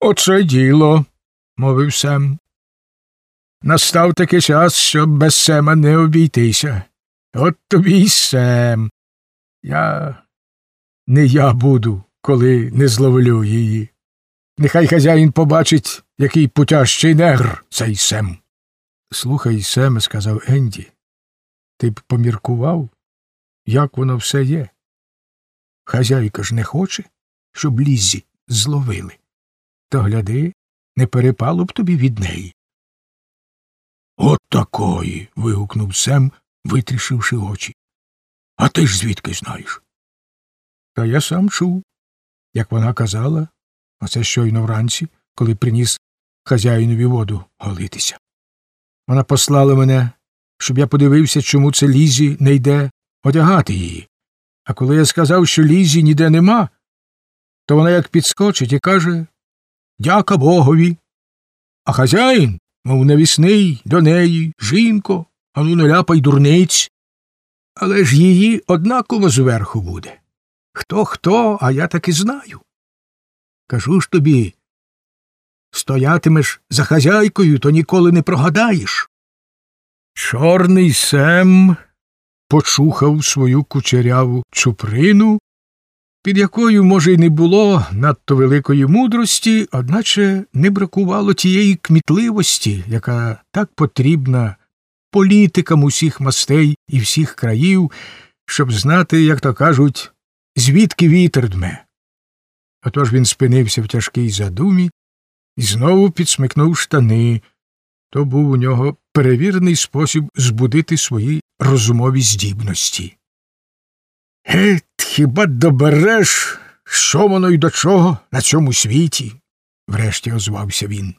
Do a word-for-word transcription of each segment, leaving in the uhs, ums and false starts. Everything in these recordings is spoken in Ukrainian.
Оце діло, мовив Сем. Настав такий час, щоб без Сема не обійтися. От тобі й Сем. Я... не я буду, коли не зловлю її. Нехай хазяїн побачить, який путящий негр цей Сем. Слухай, Семе, сказав Енді, ти б поміркував, як воно все є. Хазяйка ж не хоче, щоб Ліззі зловили. То гляди, не перепало б тобі від неї. От такої. Вигукнув Сем, витрішивши очі. А ти ж звідки знаєш? Та я сам чув, як вона казала, оце щойно вранці, коли приніс хазяїнові воду голитися. Вона послала мене, щоб я подивився, чому це Лізі не йде одягати її. А коли я сказав, що Лізі ніде нема, то вона як підскочить і каже: «Дяка Богові!» А хазяїн, мов навісний, до неї: «Жінко, ану не ляпай дурниць!» Але ж її однаково зверху буде. Хто-хто, а я таки знаю. Кажу ж тобі, стоятимеш за хазяйкою, то ніколи не прогадаєш. Чорний Сем почухав свою кучеряву чуприну, під якою, може, й не було надто великої мудрості, одначе не бракувало тієї кмітливості, яка так потрібна політикам усіх мастей і всіх країв, щоб знати, як то кажуть, звідки вітер дме. Отож він спинився в тяжкій задумі і знову підсмикнув штани. То був у нього перевірений спосіб збудити свої розумові здібності. «Гет, хіба добереш, що воно й до чого на цьому світі?» – врешті озвався він.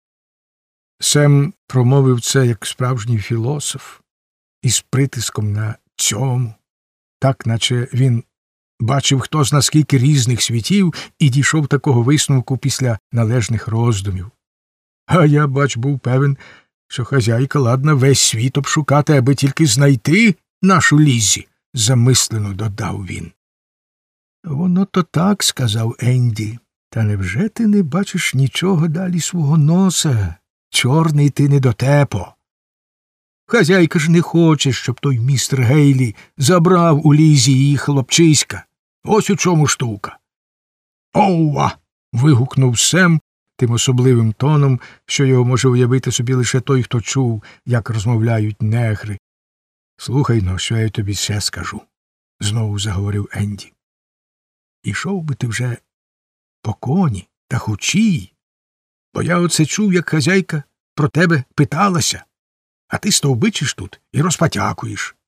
Сем промовив це як справжній філософ, із притиском на цьому, так наче він бачив хто зна скільки різних світів і дійшов такого висновку після належних роздумів. А я, бач, був певен, що хазяйка ладна весь світ обшукати, аби тільки знайти нашу Ліззі, — замислено додав він. Воно то так, — сказав Енді, — та невже ти не бачиш нічого далі свого носа? Чорний ти недотепо. Хазяйка ж не хоче, щоб той містер Гейлі забрав у Лізі її хлопчиська. Ось у чому штука. «Ова!» – вигукнув Сем тим особливим тоном, що його може уявити собі лише той, хто чув, як розмовляють негри. «Слухай-но, що я тобі ще скажу», – знову заговорив Енді. «Ішов би ти вже по коні та хучій, бо я оце чув, як хазяйка про тебе питалася, а ти стовбичиш тут і розпатякуєш.